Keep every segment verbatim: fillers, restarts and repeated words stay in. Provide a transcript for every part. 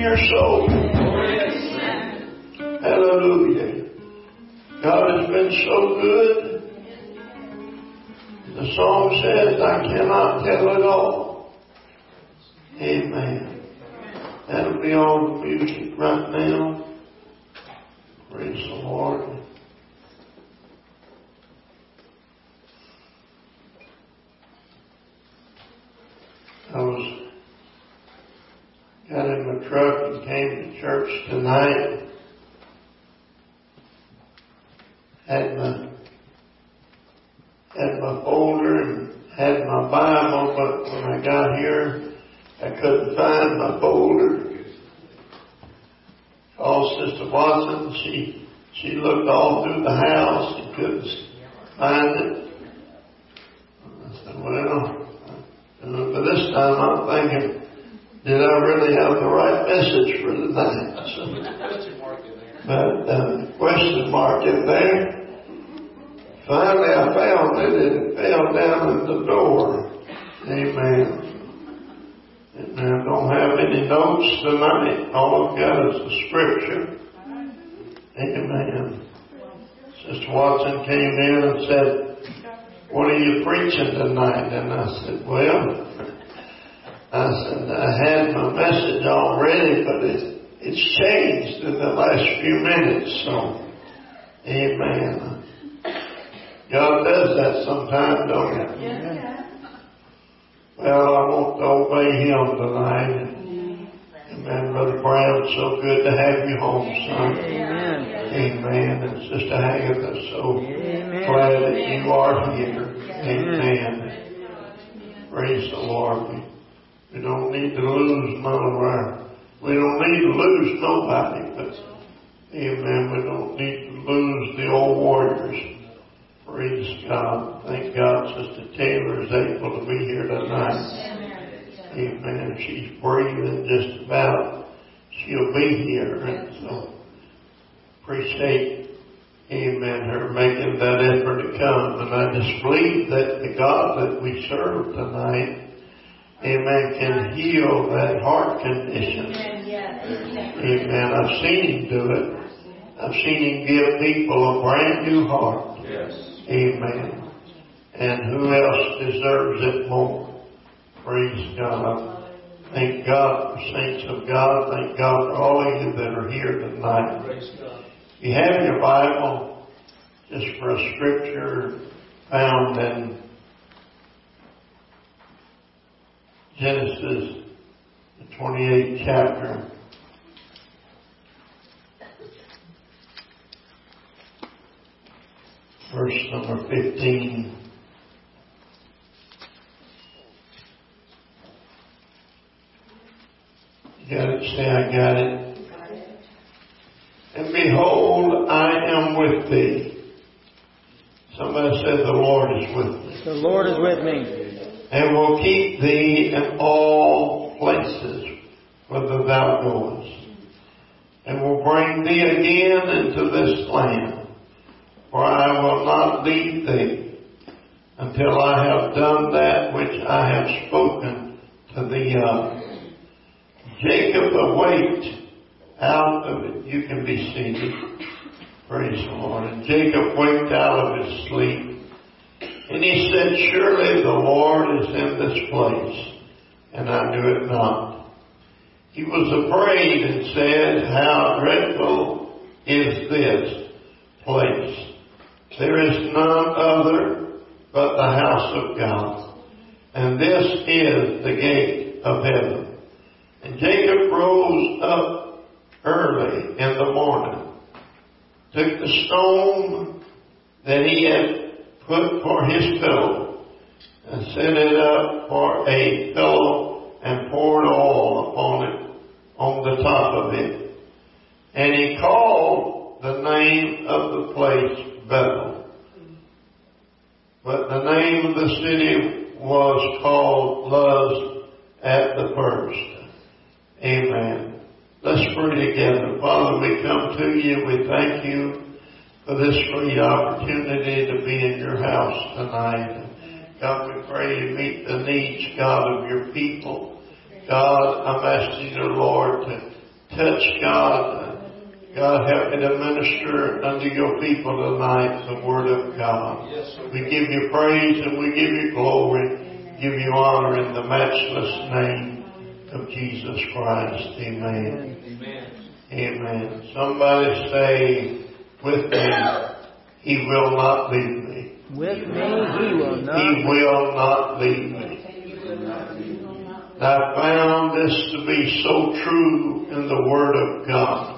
your soul. Hallelujah. God has been so good. The song says, I cannot tell it all. Amen. That'll be all the music right now. Praise the Lord. I was got in my truck and came to church tonight. Had my had my folder and had my Bible, but when I got here, I couldn't find my folder. Called Sister Watson. She she looked all through the house and couldn't find it. I said, well. And for this time, I'm thinking, did I really have the right message for tonight? So, but uh, question mark in there. Finally, I found it, and it fell down in the door. Amen. And I don't have any notes tonight. All I've got is the scripture. Amen. Sister Watson came in and said, what are you preaching tonight? And I said, well, I said, I had my message already, but it's, it's changed in the last few minutes. So, amen. God does that sometimes, don't He? Yeah. Well, I want to obey Him tonight. Amen. Brother Brown, so good to have you home, son. Amen. Amen. And Sister Agatha, so Amen. Glad that you are here. Amen. Amen. Praise the Lord. We, we don't need to lose none of our, we don't need to lose nobody, but amen, we don't need to lose the old warriors. Praise God. Thank God Sister Taylor is able to be here tonight. Amen. She's breathing just about. She'll be here. And so appreciate, amen, her making that effort to come. And I just believe that the God that we serve tonight, amen, can heal that heart condition. Amen. I've seen Him do it. I've seen Him give people a brand new heart. Yes. Amen. And who else deserves it more? Praise God. Thank God for saints of God. Thank God for all of you that are here tonight. Praise God. If you have your Bible, just for a scripture found in Genesis, the twenty-eighth chapter. Verse number fifteen. You got it? Say, I got it. And behold, I am with thee. Somebody said, the Lord is with me. The Lord is with me. And will keep thee in all places whither thou goest. And will bring thee again into this land. For I will not leave thee until I have done that which I have spoken to thee of. Jacob awaked out of it. You can be seated. Praise the Lord. And Jacob waked out of his sleep. And he said, surely the Lord is in this place. And I knew it not. He was afraid and said, how dreadful is this place. There is none other but the house of God. And this is the gate of heaven. And Jacob rose up early in the morning, took the stone that he had put for his pillow, and set it up for a pillow, and poured oil upon it, on the top of it. And he called the name of the place Bethel. But the name of the city was called Luz at the first. Amen. Let's pray together. Father, we come to you. We thank you for this free opportunity to be in your house tonight. God, we pray you meet the needs, God, of your people. God, I'm asking you, Lord, to touch, God. God, help me to minister unto your people tonight the word of God. We give you praise and we give you glory, give you honor in the matchless name of Jesus Christ. Amen. Amen. Amen. Somebody say with me, He will not leave me. With me, He will not. He will not leave me. I found this to be so true in the Word of God.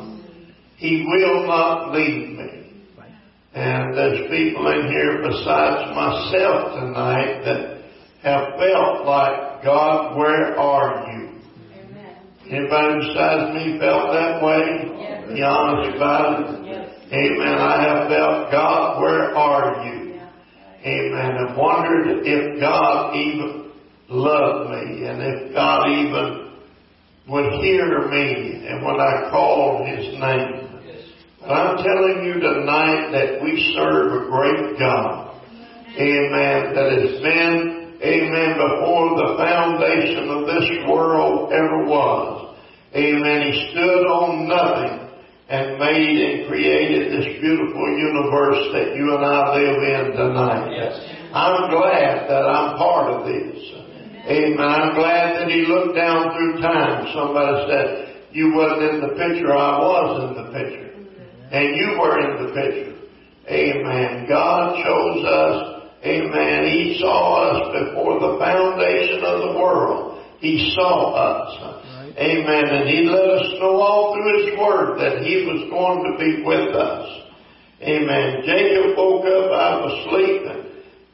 He will not leave me. And there's people in here besides myself tonight that have felt like, God, where are you? Amen. Anybody besides me felt that way? Yes. Be honest about it. Yes. Amen. I have felt, God, where are you? Yeah. Amen. And wondered if God even loved me and if God even would hear me and when I called His name. But I'm telling you tonight that we serve a great God. Amen. That has been, amen, before the foundation of this world ever was. Amen. He stood on nothing and made and created this beautiful universe that you and I live in tonight. Yes. I'm glad that I'm part of this. Amen. I'm glad that He looked down through time. Somebody said, you wasn't in the picture. I was in the picture. And you were in the picture. Amen. God chose us. Amen. He saw us before the foundation of the world. He saw us. Right. Amen. And He let us know all through His Word that He was going to be with us. Amen. Jacob woke up out of sleep and,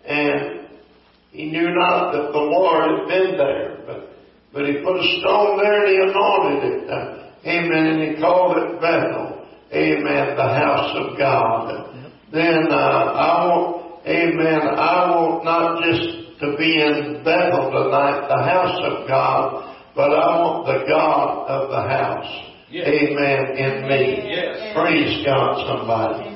and he knew not that the Lord had been there. But, but he put a stone there and he anointed it. Uh, amen. And he called it Bethel. Amen. The house of God. Yep. Then uh, I want, amen, I want not just to be in Bethel tonight, the house of God, but I want the God of the house. Yes. Amen. In me. Yes. Praise God, somebody.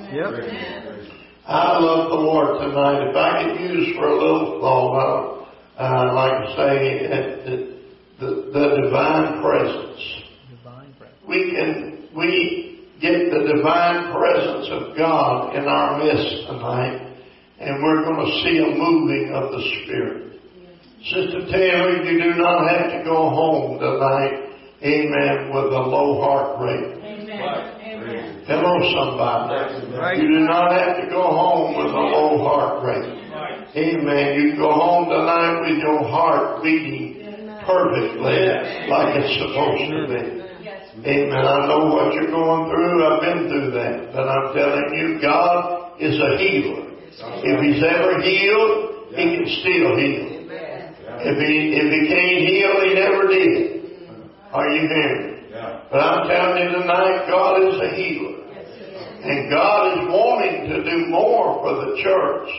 Yep. I love the Lord tonight. If I could use for a little thought, uh, like I say, the, the, the divine presence. Divine presence. We can, we, get the divine presence of God in our midst tonight, and we're going to see a moving of the Spirit. Sister Taylor, you do not have to go home tonight, amen, with a low heart rate. Amen. Amen. Hello, somebody. Right. You do not have to go home with a low heart rate. Right. Amen. You go home tonight with your heart beating perfectly like it's supposed to be. Amen. I know what you're going through. I've been through that. But I'm telling you, God is a healer. If He's ever healed, He can still heal. If He, if He can't heal, He never did. Are you hearing me? But I'm telling you tonight, God is a healer. And God is wanting to do more for the church.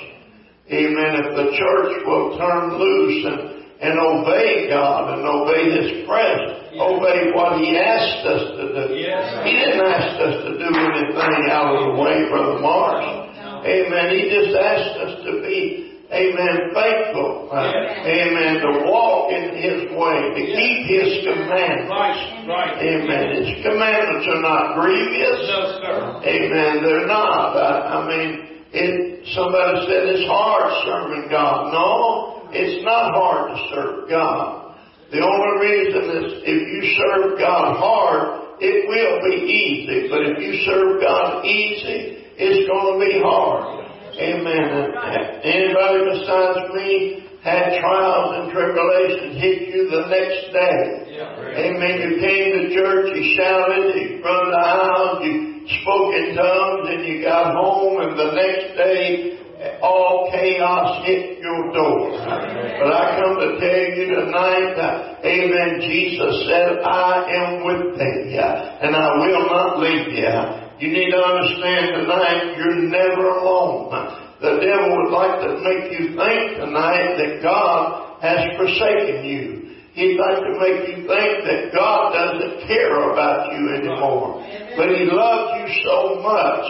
Amen. If the church will turn loose and and obey God and obey His presence. Yes. Obey what He asked us to do. Yes. He didn't ask us to do anything out of the way, Brother Marsh. No. Amen. He just asked us to be, amen, faithful. Yes. Amen. To walk in His way, to yes. keep His commandments. Right. Right. Amen. His commandments are not grievous. No, sir. Amen. They're not. I, I mean, it, somebody said it's hard serving God. No. It's not hard to serve God. The only reason is if you serve God hard, it will be easy. But if you serve God easy, it's going to be hard. Amen. Anybody besides me had trials and tribulations hit you the next day. Amen. You came to church, you shouted, you run the aisles, you spoke in tongues, and you got home, and the next day, all chaos hit your door. Amen. But I come to tell you tonight, uh, amen, Jesus said, I am with thee, uh, and I will not leave you. You need to understand tonight, you're never alone. The devil would like to make you think tonight that God has forsaken you. He'd like to make you think that God doesn't care about you anymore. But He loves you so much,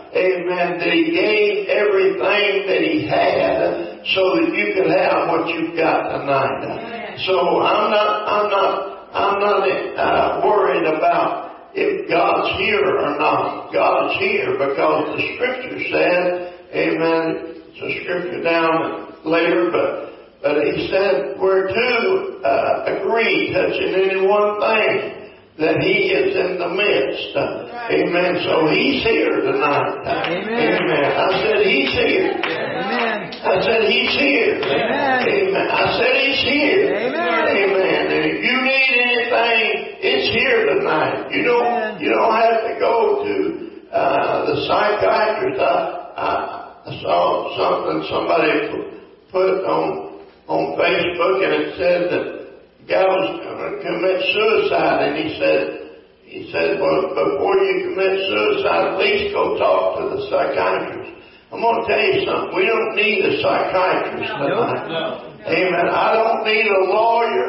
amen, that He gave everything that He had so that you could have what you've got tonight. So I'm not, I'm not, I'm not uh, worried about, if God's here or not. God is here because the Scripture said, amen, it's a Scripture down later, but but He said, where two uh, agree touching any one thing, that He is in the midst. Uh, amen. So He's here tonight. Uh, Amen. Amen. I said He's here. Amen. I said He's here. Amen. Amen. I said He's here. Amen. Amen. And if you need anything, it's here tonight. You don't. Amen. You don't have to go to uh, the psychiatrist. I, I, I saw something somebody put on on Facebook, and it said that the guy was going to commit suicide, and he said, he said, well, before you commit suicide, at least go talk to the psychiatrist. I'm going to tell you something. We don't need a psychiatrist tonight. No. Amen. I don't need a lawyer.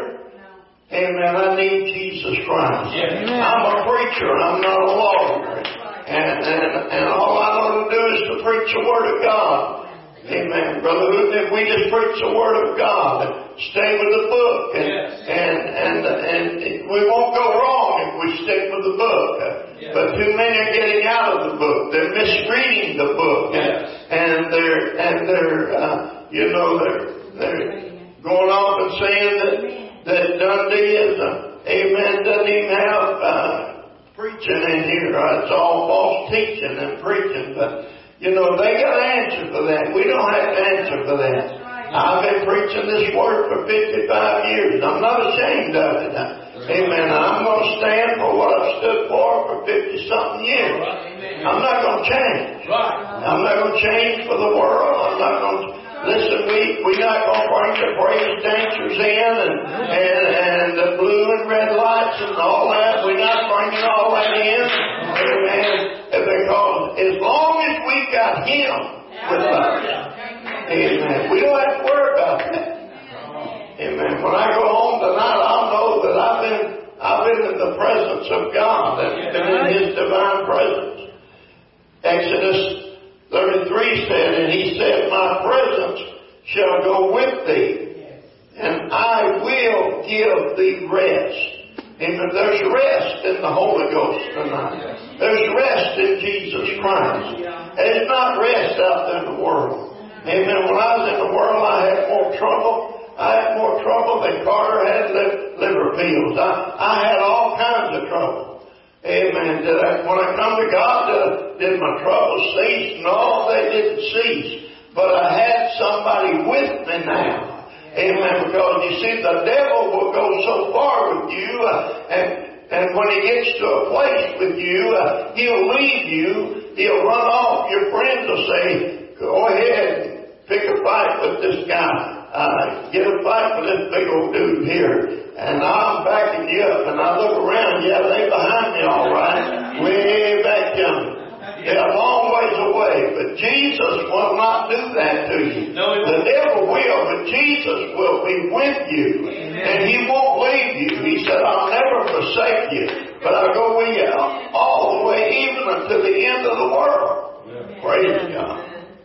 Amen. I need Jesus Christ. Yeah. I'm a preacher. I'm not a lawyer. And, and, and all I know to do is to preach the Word of God. Amen. Brother Hooten, if we just preach the Word of God and stay with the book, and, yes. and, and, and, and we won't go wrong if we stick with the book. Yes. But too many are getting out of the book. They're misreading the book. Yes. And, and they're, and they're, uh, you know, they're, they're going off and saying that, that Dundee is, uh, amen, doesn't even have, uh, preaching in here. It's all false teaching and preaching, but you know, they got an answer for that. We don't have to answer for that. I've been preaching this Word for fifty-five years. I'm not ashamed of it. Amen. I'm going to stand for what I've stood for for fifty-something years. I'm not going to change. I'm not going to change for the world. I'm not going to... Listen, we, we're not going to bring the praise dancers in and, and, and the blue and red lights and all that. We're not bringing all that in. Amen. Because as long as we got Him with us, amen, we don't have to worry about that. Amen. When I go home tonight, I'll know that I've been, I've been in the presence of God and been in His divine presence. Exodus thirty-three said, and He said, my presence shall go with thee, and I will give thee rest. Amen. There's rest in the Holy Ghost tonight. There's rest in Jesus Christ. There's not rest out there in the world. Amen. When I was in the world, I had more trouble. I had more trouble than Carter had liver pills. I, I had all kinds of trouble. Amen. Did I, when I come to God, did, did my troubles cease? No, they didn't cease. But I had somebody with me now. Amen. Because you see, the devil will go so far with you, uh, and and when he gets to a place with you, uh, he'll leave you. He'll run off. Your friends will say, "Go ahead, pick a fight with this guy. Uh, get a fight with this big old dude here." And I'm backing you up, and I look around, yeah, they behind me all right, way back yonder. They're a long ways away, but Jesus will not do that to you. No, the devil will, but Jesus will be with you, and He won't leave you. He said, I'll never forsake you, but I'll go with you all the way, even unto the end of the world. Yeah. Praise God.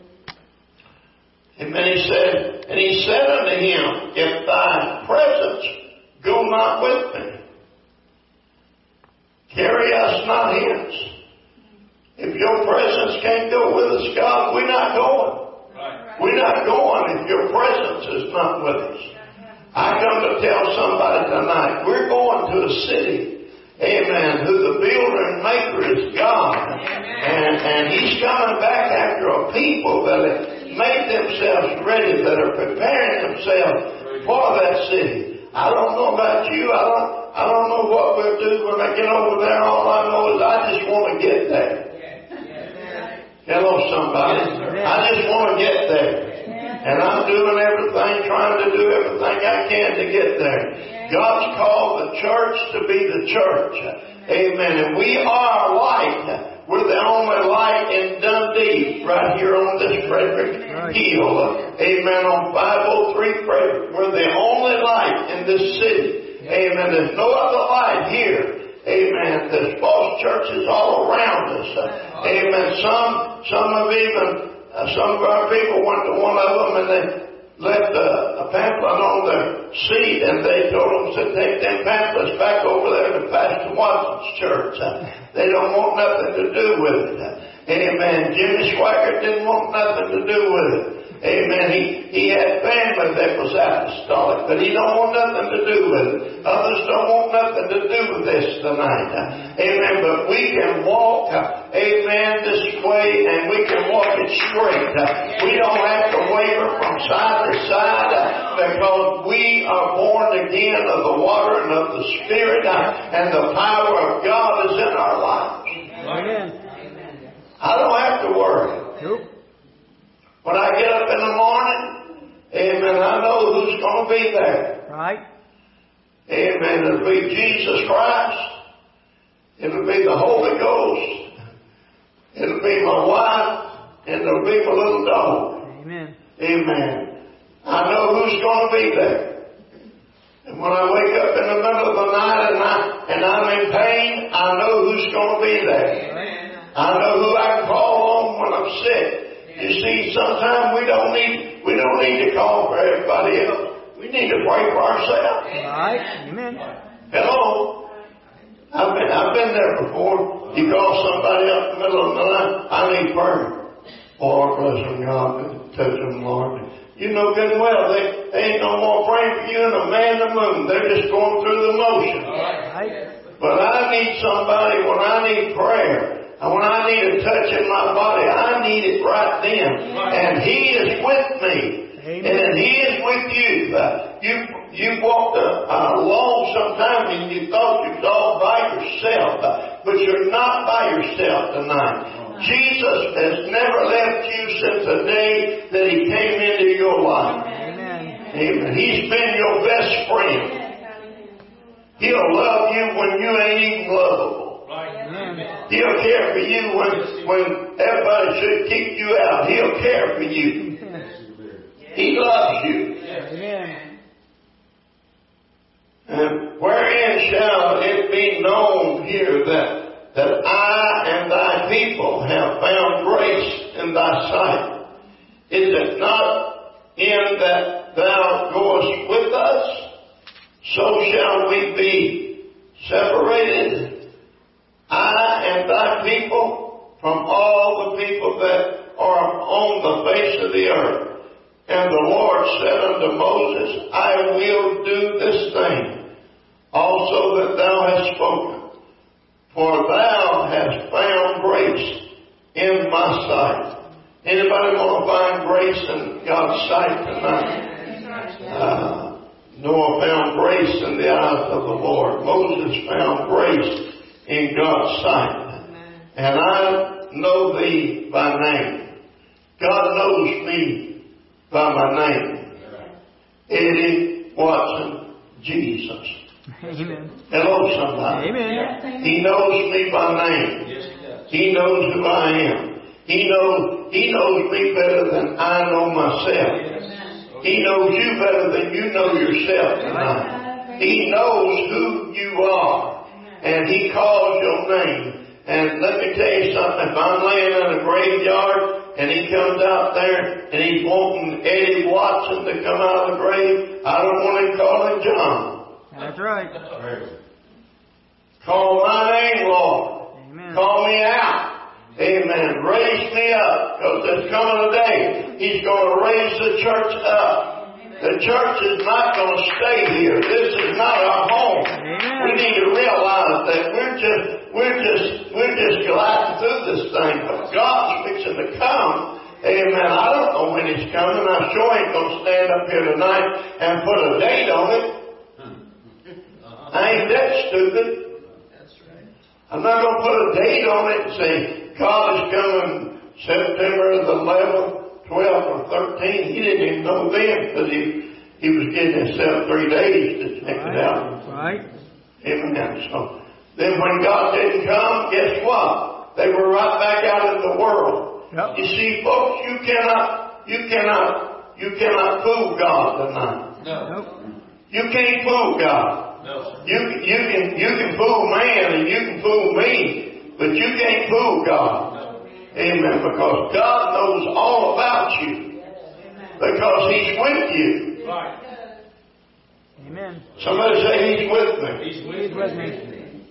And then He said, and He said unto him, if thy presence go not with me, carry us not hence. If your presence can't go with us, God, we're not going. Right. We're not going if your presence is not with us. I come to tell somebody tonight, we're going to a city, amen, who the builder and maker is God. And, and He's coming back after a people that have made themselves ready, that are preparing themselves for that city. I don't know about you. I don't, I don't know what we'll do when I get over there. All I know is I just want to get there. Hello, somebody. I just want to get there. And I'm doing everything, trying to do everything I can to get there. God's called the church to be the church. Amen. And we are light. We're the only light in Dundee, right here on this Frederick Hill. Amen. On five oh three Frederick. We're the only light in this city. Amen. There's no other light here. Amen. There's false churches all around us. Amen. Some, some of even, uh, some of our people went to one of them and they left a, a pamphlet on their seat, and they told them to take them pamphlets back over there to Pastor Watson's church. Uh, they don't want nothing to do with it. Uh, amen. Jimmy Swaggart didn't want nothing to do with it. Amen. He, he had family that was apostolic, but he don't want nothing to do with it. Others don't want nothing to do with this tonight. Uh, amen. But we can walk, uh, amen, this way, and we can walk it straight. Uh, we don't have to waver from side to side uh, because we are born again of the water and of the Spirit, uh, and the power of God is in our lives. Amen. I don't have to worry. Nope. When I get up in the morning, amen, I know who's going to be there. Right. Amen. It'll be Jesus Christ. It'll be the Holy Ghost. It'll be my wife. And it'll be my little dog. Amen. Amen. I know who's going to be there. And when I wake up in the middle of the night and, I, and I'm in pain, I know who's going to be there. Amen. I know who I can call on when I'm sick. You see, sometimes we don't need we don't need to call for everybody else. We need to pray for ourselves. Right. Amen. Hello. I've been I've been there before. You call somebody up in the middle of the night, I need prayer. Oh, bless them, God, touch them, Lord. You know good and well they, they ain't no more praying for you than a man in the moon. They're just going through the motions. Right. But I need somebody when I need prayer. And when I need a touch in my body, I need it right then. And He is with me. Amen. And He is with you. Uh, you you walked uh, along sometime and you thought you was all by yourself. Uh, but you're not by yourself tonight. Jesus has never left you since the day that He came into your life. Amen. Amen. He's been your best friend. He'll love you when you ain't even lovable. Amen. He'll care for you when, when everybody should kick you out. He'll care for you. He loves you. Amen. And wherein shall it be known here that, that I and thy people have found grace in thy sight? Is it not in that thou goest with us? So shall we be separated, I and thy people, from all the people that are on the face of the earth. And the Lord said unto Moses, I will do this thing, also that thou hast spoken. For thou hast found grace in my sight. Anybody want to find grace in God's sight tonight? Uh, Noah found grace in the eyes of the Lord. Moses found grace in God's sight. And I know thee by name. God knows me by my name. Eddie Watson Jesus. Amen. Hello, somebody. Amen. He knows me by name. Yes, he does. He knows who I am. He knows, he knows me better than I know myself. He knows you better than you know yourself tonight. He knows who you are. And He calls your name. And let me tell you something. If I'm laying in a graveyard and He comes out there and He's wanting Eddie Watson to come out of the grave, I don't want Him calling John. That's right. Call my name, Lord. Amen. Call me out. Amen. Raise me up, because there's coming a day He's going to raise the church up. The church is not going to stay here. This is not our home. Amen. We need to realize that we're just we're just we're just gliding through this thing, but God's fixing to come. Amen. I don't know when He's coming. I sure ain't going to stand up here tonight and put a date on it. I ain't that stupid. I'm not going to put a date on it and say, God is coming September the eleventh, twelfth, or thirteenth. He didn't even know then because he, he was getting himself three days to check it out. Right. Amen. So then when God didn't come, guess what? They were right back out in the world. Yep. You see, folks, you cannot, you cannot, you cannot fool God tonight. No. Nope. You can't fool God. No, sir. You, you can you can fool man and you can fool me, but you can't fool God. No. Amen. Because God knows all about you. Because Because He's with you. Right. Amen. Somebody say, He's with me. He's He's with with me. me.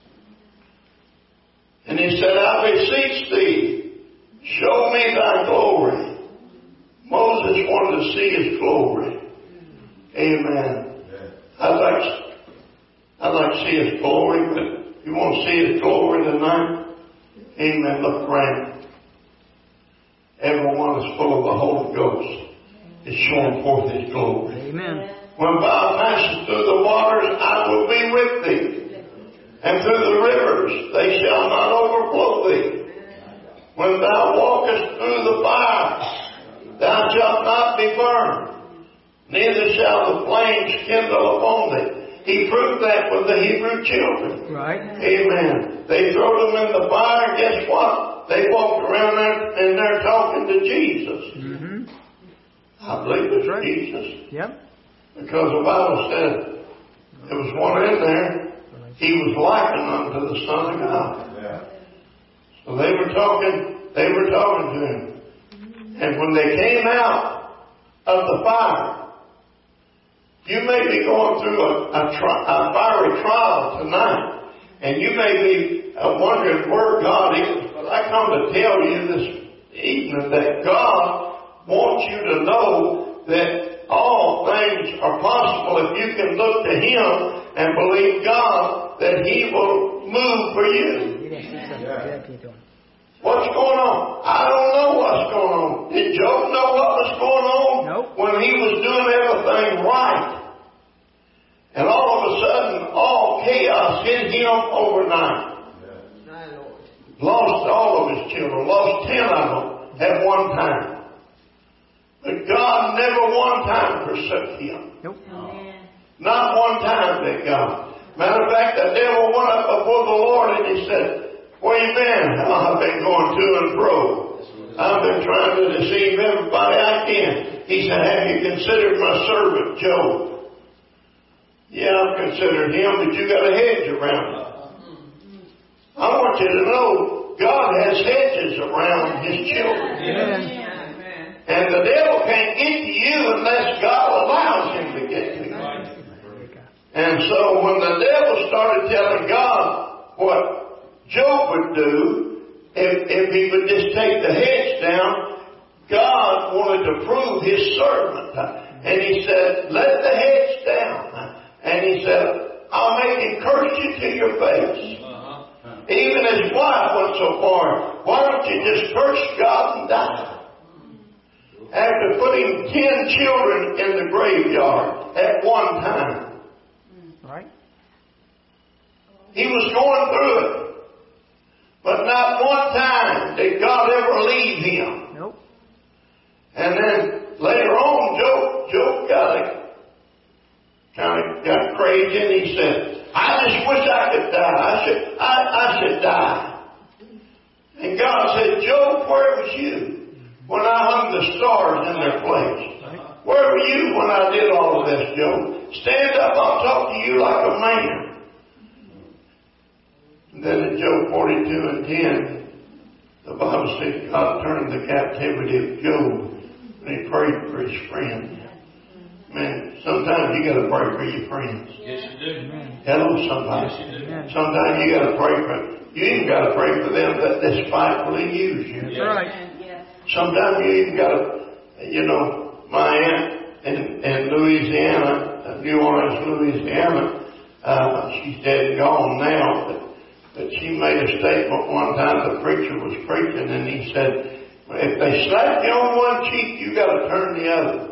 And He said, I beseech thee, show me thy glory. Moses wanted to see His glory. Amen. I'd like, I'd like to see His glory, but if you want to see His glory tonight, amen, look around. Everyone is full of the Holy Ghost. It's showing forth His glory. Amen. When thou passest through the waters, I will be with thee. And through the rivers, they shall not overflow thee. When thou walkest through the fire, thou shalt not be burned, neither shall the flames kindle upon thee. He proved that with the Hebrew children. Right. Amen. They threw them in the fire, and guess what? They walked around there and they're talking to Jesus. Mm-hmm. I believe it's Right. Jesus. Yep. Because the Bible said there was one in there, he was likened unto the Son of God. Yeah. So they were talking, they were talking to him. And when they came out of the fire, you may be going through a, a, tri- a fiery trial tonight, and you may be uh, wondering where God is. But I come to tell you this evening that God wants you to know that all things are possible if you can look to Him and believe God that He will move for you. What's going on? I don't know what's going on. Did Job know what was going on? Nope. When he was doing everything right. And all of a sudden, all chaos hit him overnight. Lost all of his children. Lost ten of them at one time. But God never one time forsook him. Nope. Not one time did God. Matter of fact, the devil went up before the Lord and he said, where you been? Oh, I've been going to and fro. I've been trying to deceive everybody I can. He said, have you considered my servant Job? Yeah, I've considered him, but you got a hedge around him. I want you to know God has hedges around His children. Amen. And the devil can't get to you unless God allows him to get to you. And so when the devil started telling God what Job would do if, if he would just take the hedge down, God wanted to prove His servant. And He said, let the hedge down. And He said, I'll make him curse you to your face. Uh-huh. Even his wife went so far, why don't you just curse God and die? After putting ten children in the graveyard at one time. Right. He was going through it. But not one time did God ever leave him. Nope. And then later on, Job, Job got a, kind of got crazy and he said, I just wish I could die. I should, I, I should die. And God said, Job, where was you when I hung the stars in their place? Where were you when I did all of this, Job? Stand up, I'll talk to you like a man. And then in Job forty-two and ten, the Bible says God turned the captivity of Job and He prayed for his friends. Man, sometimes you got to pray for your friends. Yes, you do. Hello, somebody. Yes, you do. Sometimes you got to pray for them. You even got to pray for them that despitefully use you. That's right. Sometimes you even got to, you know, my aunt in, in Louisiana, New Orleans, Louisiana, uh, she's dead and gone now, but, but she made a statement one time. The preacher was preaching and he said, if they slap you on one cheek, you got to turn the other.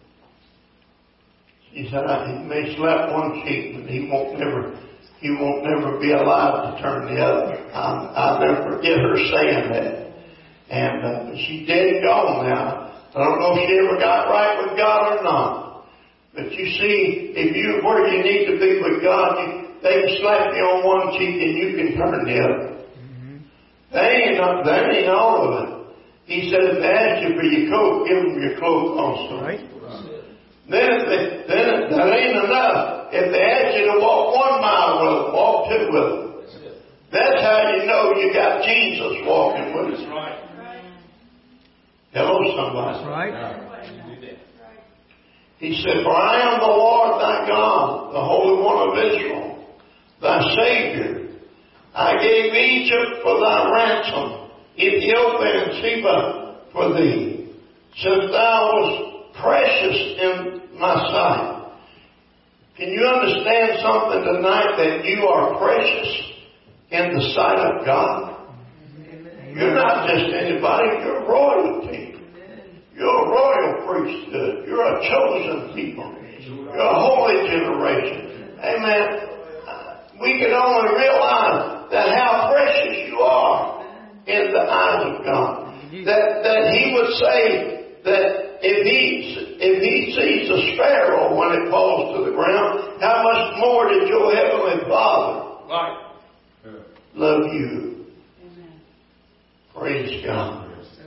He said, he may slap one cheek, but he won't never, he won't never be allowed to turn the other. I'll, I'll never forget her saying that. And uh, she's dead and gone now. I don't know if she ever got right with God or not. But you see, if you where you need to be with God, you, they can slap you on one cheek and you can turn the other. Mm-hmm. That ain't not, that ain't all of it. He said, if they ask you for your coat, give them your cloak also. Right. Then, if they, then if that ain't enough. If they ask you to walk one mile with them, walk two with them. That's how you know you got Jesus walking with you. That's right. Hello, somebody. That's right. He said, for I am the Lord thy God, the Holy One of Israel, thy Savior. I gave Egypt for thy ransom, Ethiopia and Seba for thee, since thou wast precious in my sight. Can you understand something tonight, that you are precious in the sight of God? You're not just anybody, you're royalty. You're a royal priesthood. You're a chosen people. You're a holy generation. Amen. We can only realize that how precious you are in the eyes of God. That that He would say that if He if He sees a sparrow when it falls to the ground, how much more did your Heavenly Father right. love you? Amen. Praise God.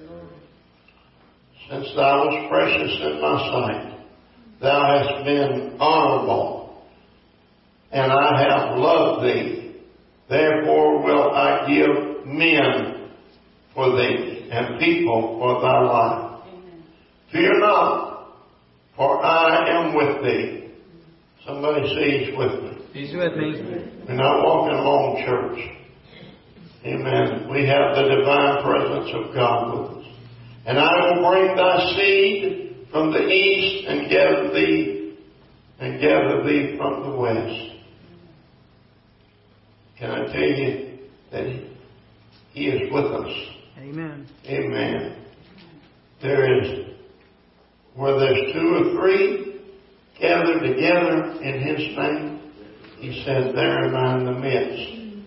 Since thou wast precious in my sight, thou hast been honorable, and I have loved thee. Therefore will I give men for thee, and people for thy life. Amen. Fear not, for I am with thee. Somebody say He's with me. He's with me. We're not walking alone, church. Amen. We have the divine presence of God with us. And I will bring thy seed from the east and gather thee and gather thee from the west. Can I tell you that He is with us? Amen. Amen. There is, where there's two or three gathered together in His name, He says, there am I in the midst.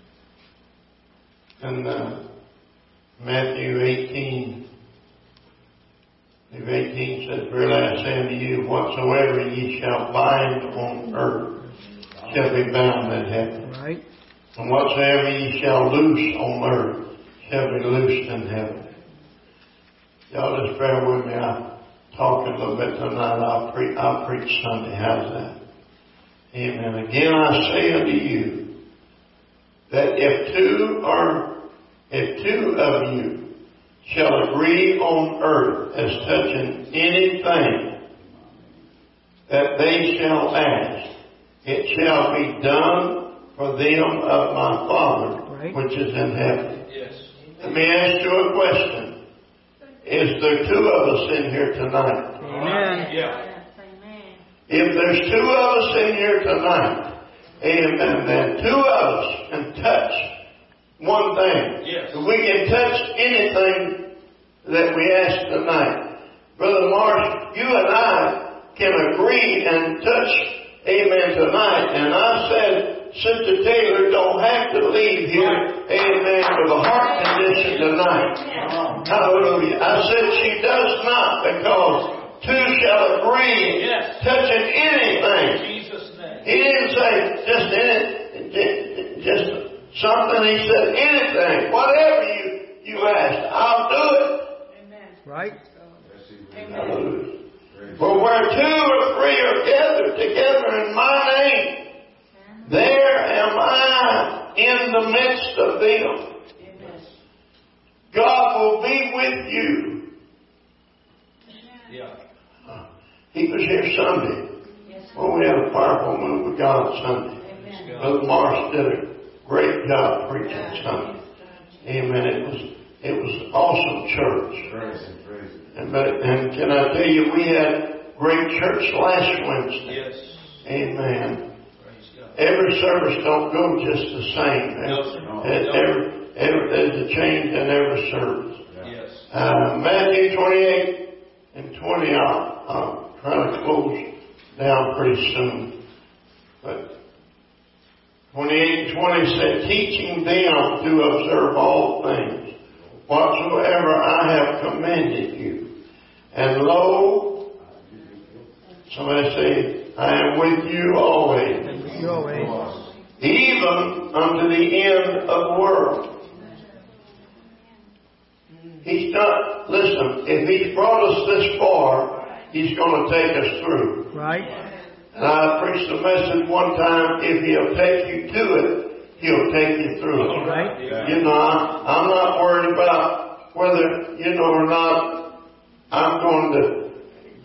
And uh, Matthew eighteen, Matthew eighteen says, verily I say unto you, whatsoever ye shall bind on earth shall be bound in heaven. Right. And whatsoever ye shall loose on earth shall be loosed in heaven. Y'all just bear with me. I'm talking a little bit tonight. I'll, pre- I'll preach Sunday. How's that? Amen. Again I say unto you, that if two are, if two of you shall agree on earth as touching anything that they shall ask, it shall be done for them of my Father, right. which is in heaven. Yes. Let me ask you a question. Is there two of us in here tonight? Amen. Yeah. If there's two of us in here tonight, amen, then two of us can touch one thing. Yes. If we can touch anything that we ask tonight. Brother Marsh, you and I can agree and touch, amen, tonight. And I said, Sister Taylor don't have to leave here, amen, with a heart condition tonight. Hallelujah. I said she does not, because two shall agree, yes. touching anything. In Jesus' name. He didn't say just any, just something. He said anything, whatever you, you ask, I'll do it. Amen. Right? Amen. Hallelujah. For where two or three are gathered together in my name, there am I in the midst of them. Amen. God will be with you. Yeah. Uh, he was here Sunday. Yes. Well, we had a powerful move of God Sunday. Amen. Brother Marsh did a great job preaching yeah. Sunday. Amen. It was it was awesome church. Praise him, praise him. And, but, and can I tell you, we had great church last Wednesday. Yes. Amen. Every service don't go just the same. No, sir. No, every, every, there's a change in every service. Yes. Uh, Matthew twenty-eight and twenty, I'll, I'll try to close down pretty soon. But twenty-eight and twenty said, teaching them to observe all things, whatsoever I have commanded you. And lo, somebody say, I am with you always. Always. Even unto the end of the world. He's not, listen, if He's brought us this far, He's going to take us through. Right. And I preached a message one time, if He'll take you to it, He'll take you through it. Right. You know, I, I'm not worried about whether, you know, or not, I'm going to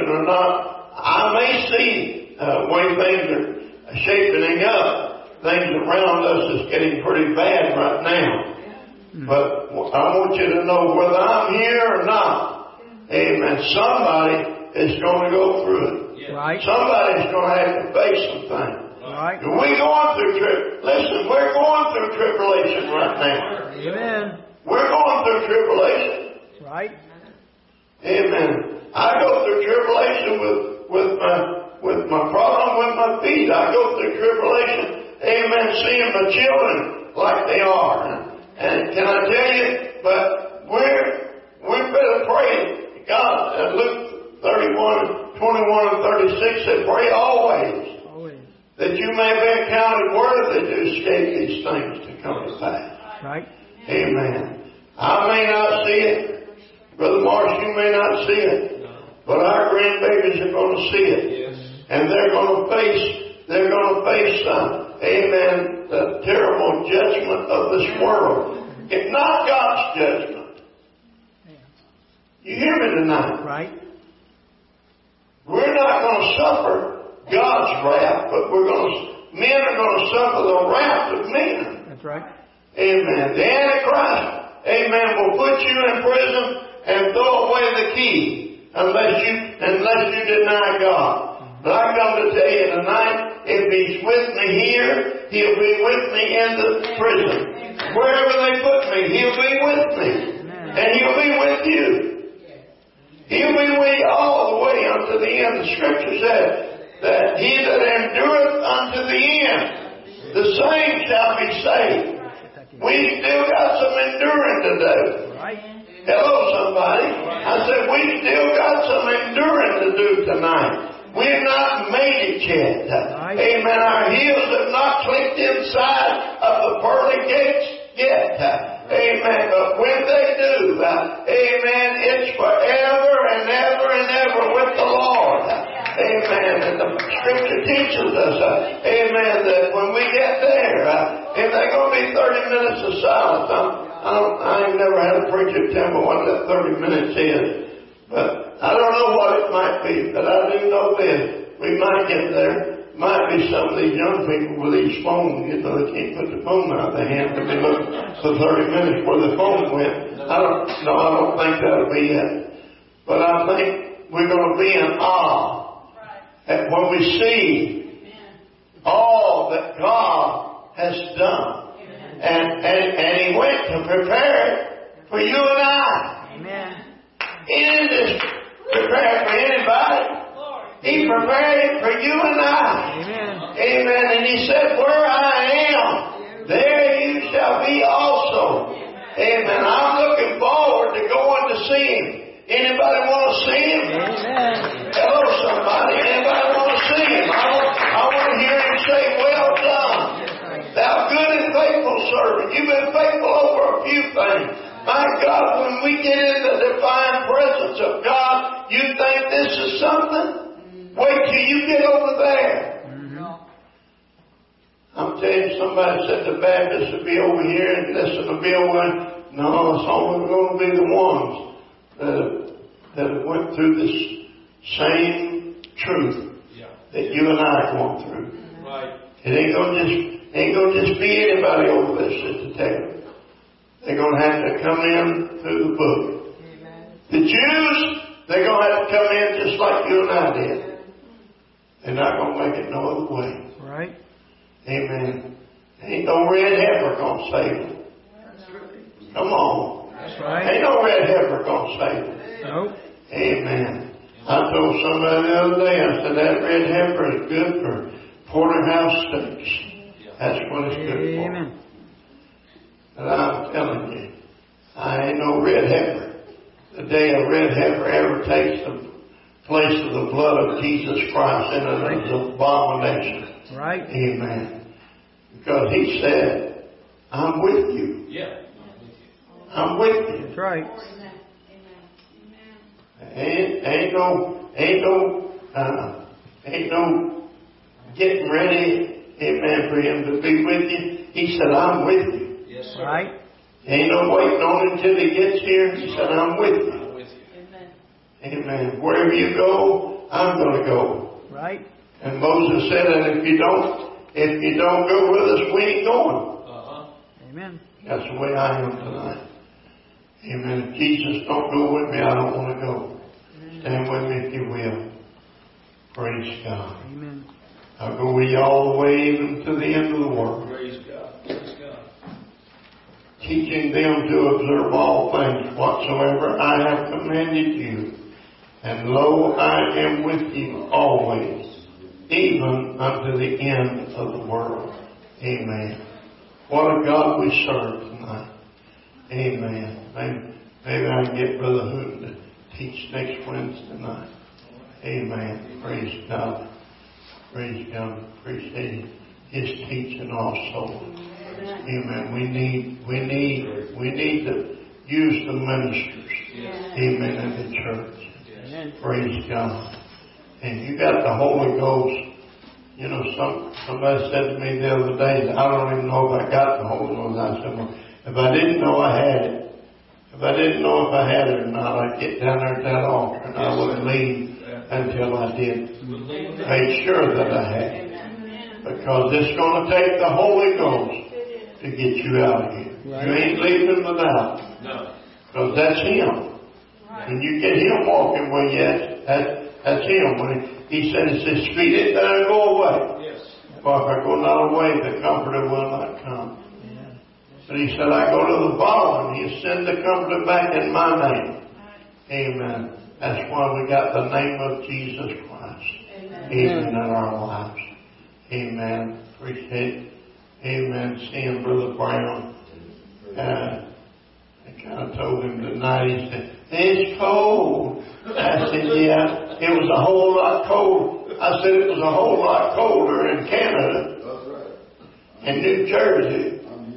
it or not, I may see uh, way things are shaping up. Things around us is getting pretty bad right now. Mm-hmm. But I want you to know whether I'm here or not, amen, somebody is going to go through it. Yeah. Right. Somebody's going to have to face some things. Right. We're going through tri- Listen, we're going through tribulation right now. Amen. We're going through tribulation. Right. Amen. I go through tribulation with, with my with my problem with my feet. I go through tribulation, amen, seeing my children like they are. And can I tell you, but we're we better pray. God, uh, Luke thirty-one, twenty-one and thirty-six said, pray always, always that you may be counted worthy to escape these things to come to pass. Right. Amen. I may not see it. Brother Marsh, you may not see it. But our grandbabies are going to see it. Yes. And they're going to face, they're going to face, uh, amen, the terrible judgment of this world. It's not God's judgment. You hear me tonight? Right. We're not going to suffer God's wrath, but we're going to, men are going to suffer the wrath of men. That's right. Amen. The Antichrist, amen, will put you in prison and throw away the key unless you, unless you deny God. But I come to tell you tonight, if He's with me here, He'll be with me in the prison. Wherever they put me, He'll be with me. And He'll be with you. He'll be with you all the way unto the end. The Scripture says that he that endureth unto the end, the same shall be saved. We still got some enduring to do. Hello, somebody. I said, we still got some enduring to do tonight. We've not made it yet. Right. Amen. Our heels have not clicked inside of the pearly gates yet. Amen. But when they do, uh, amen, it's forever and ever and ever with the Lord. Amen. And the Scripture teaches us, uh, amen, that when we get there, uh, if there's going to be thirty minutes of silence, I'm, I, don't, I ain't never had a preacher tell me what that thirty minutes is. But I don't know what it might be, but I do know this. We might get there. Might be some of these young people with these phones, you know, they can't put the phone out of their hand to be looking for thirty minutes where the phone went. I don't, no, I don't think that'll be it. But I think we're going to be in awe at when we see all that God has done. And, and, and He went to prepare it for you and I. Amen. He didn't just prepare it for anybody. He prepared it for you and I. Amen. Amen. And He said, where I am, there you shall be also. Amen. I'm looking forward to going to see Him. Anybody want to see Him? Amen. Hello, somebody. Anybody want to see Him? I want, I want to hear Him say, well done, thou good and faithful servant. You've been faithful over a few things. My God, when we get in the divine presence of God, you think this is something? Wait till you get over there. Mm-hmm. I'm telling you, somebody said the Baptists will be over here and this will be over there. No, it's only going to be the ones that, that went through this same truth yeah. that you and I are going through. Right. It ain't going to just ain't going to just be anybody over there, Sister Taylor. They're going to have to come in through the book. Amen. The Jews, they're going to have to come in just like you and I did. They're not going to make it no other way. Right. Amen. Ain't no red heifer going to save them. Come on. That's right. Ain't no red heifer going to save them. Nope. Amen. I told somebody the other day, I said, that red heifer is good for porterhouse steaks. That's what it's good for. Amen. But I'm telling you, I ain't no red heifer. The day a red heifer ever takes the place of the blood of Jesus Christ in it is an abomination. Right. Amen. Because He said, I'm with you. Yeah. I'm with you. That's right. Ain't, ain't no, ain't no, uh, ain't no getting ready, amen, for Him to be with you. He said, I'm with you. Yes, sir. Right. Ain't no waiting on Him until He gets here. He said, I'm with you. I'm with you. Amen. Wherever you go, I'm going to go. Right. And Moses said, and if you don't, if you don't go with us, we ain't going. Uh-huh. Amen. That's the way I am tonight. Amen. If Jesus don't go with me, I don't want to go. Stand with me if you will. Praise God. Amen. I'll go with you all the way even to the end of the world. Praise God. Praise God. Teaching them to observe all things whatsoever I have commanded you. And lo, I am with you always, even unto the end of the world. Amen. What a God we serve tonight. Amen. Maybe, maybe I can get Brother Hooten to teach next Wednesday night. Amen. Praise God. Praise God. Appreciate His teaching also. Amen. We need, we need, we need to use the ministers. Amen. In the church. Amen. Praise God. And you got the Holy Ghost. You know, some somebody said to me the other day, I don't even know if I got the Holy Ghost. I said, well, if I didn't know I had it, if I didn't know if I had it or not, I'd get down there at that altar and I wouldn't leave until I did make sure that I had it. Because it's going to take the Holy Ghost to get you out of here. Right. You ain't leaving without. No. Because that's Him. When you get Him walking with you, that's, that's Him. When He, he said, He says, speed it down and go away. Yes. For if I go not away, the Comforter will not come. But He said, I go to the Father, and He send the Comforter back in my name. Amen. That's why we got the name of Jesus Christ. Amen. Amen in our lives. Amen. Appreciate it. Amen. Seeing Brother Brown. Uh, I kind of told him tonight, he said, it's cold. I said, yeah, it was a whole lot cold. I said, it was a whole lot colder in Canada. That's right. In New Jersey.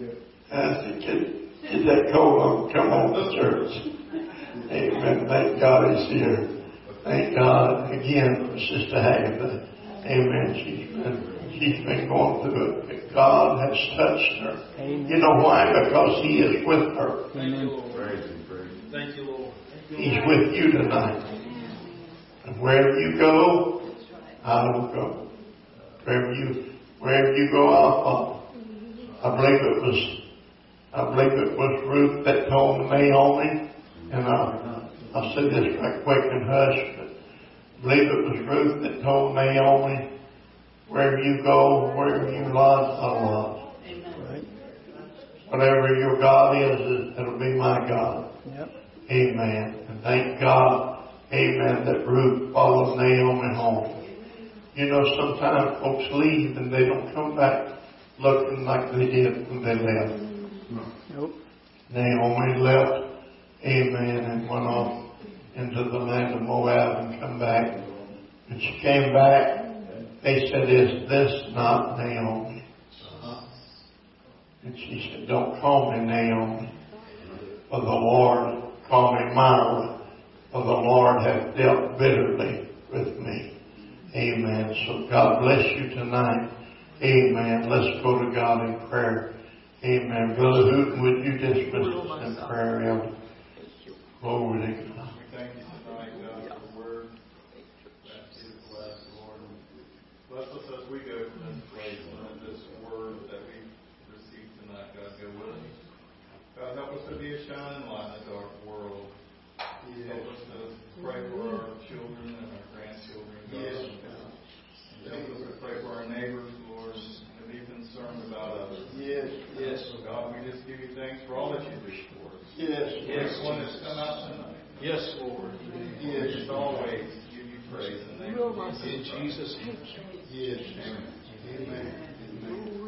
I said, get, get that coat on, come on to church. Amen. Thank God He's here. Thank God again for Sister Agatha. Amen. She's been, she's been going through it. But God has touched her. Amen. You know why? Because He is with her. Thank you, Lord. Praise Him, praise Him. Thank you, Lord. He's with you tonight. And wherever you go, I will go. Wherever you, wherever you go, I'll follow. I believe it was, I believe it was Ruth that told Naomi, and I, I'll say this right quick and hush, but I believe it was Ruth that told Naomi, wherever you go, wherever you lodge, I'll lodge. Amen. Whatever your God is, it'll be my God. Yep. Amen. And thank God, amen, that Ruth followed Naomi home. You know, sometimes folks leave and they don't come back looking like they did when they left. Nope. Naomi left, amen, and went off into the land of Moab and come back. And she came back. They said, is this not Naomi? And she said, don't call me Naomi, for the Lord, call me Mara, for the Lord hath dealt bitterly with me. Amen. So God bless you tonight. Amen. Let's go to God in prayer. Amen. Brother Hooten, would you dismiss us in prayer? Elder? Glory to God. We thank you tonight, God, for the word that is blessed, Lord. Bless us as we go from this place and this word that we received tonight, God, go with us. God, help us to be a shining light in a dark world. Help us to pray for our children and our grandchildren, God. Yes. And help us to pray for our neighbors, Lord, and be concerned about others. Yes. Yes. So God, we just give you thanks for all that you do for us. Yes. Yes. Everyone that's come out tonight. Yes, Lord. Yes. Just always give you praise in the name of Jesus. In Jesus' name. Yes. Amen. Amen. Amen.